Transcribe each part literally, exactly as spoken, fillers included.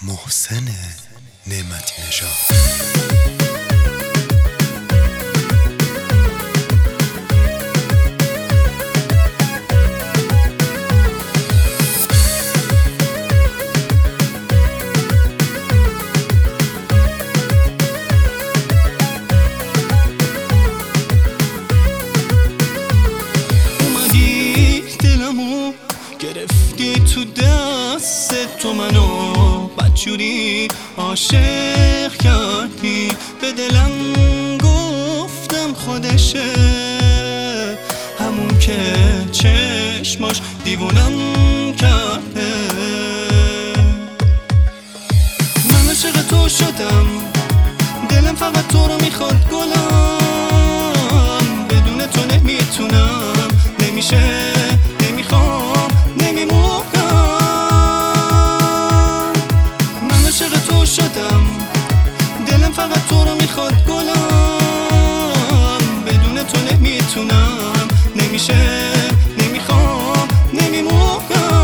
محسن نعمتی نژاد. گرفتی تو دست تو منو بدجوری عاشق کردی، به دلم گفتم خودشه، همون که چشماش دیوونم کرده. من عاشق تو شدم، دلم فقط تو رو میخواد گلم، بدون تو نمیتونم، نمیشه، نمیخوام، نمیمونم. من عاشق تو شدم، دلم فقط تو رو میخواد گلم، بدون تو نمیتونم، نمیشه، نمیخوام، نمیمونم.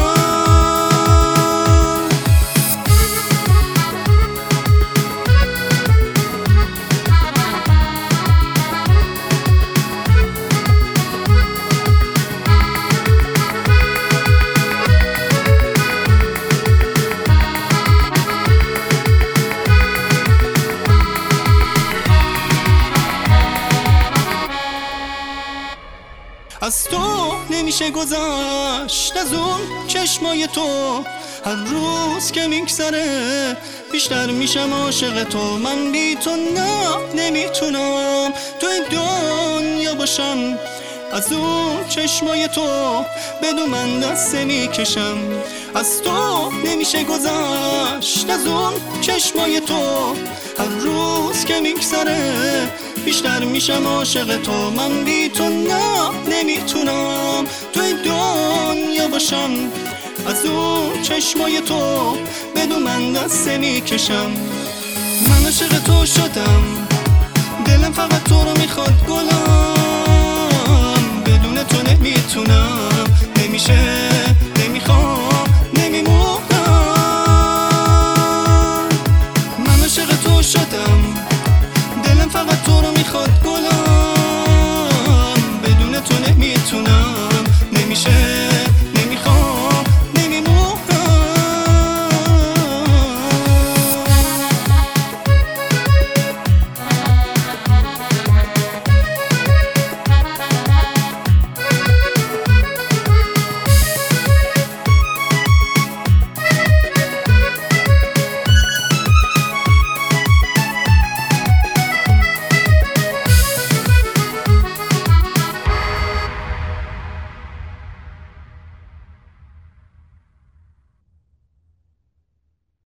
از تو نمیشه گذشت، از اون چشمای تو، هر روز که میگذره بیشتر میشم عاشق تو. من بی تو نه نمیتونم تو این دنیا باشم، از اون چشمای تو بدون من دست میکشم. از تو نمیشه گذشت، از اون چشمای تو، هر روز که میگذره بیشتر میشم عاشق تو. من بی تو نه نمیتونم تو این دنیا باشم، از اون چشمای تو بدون من دست میکشم. من عاشق تو شدم، دلم فقط تو رو میخواد گلم، بدون تو نمیتونم، نمیشه،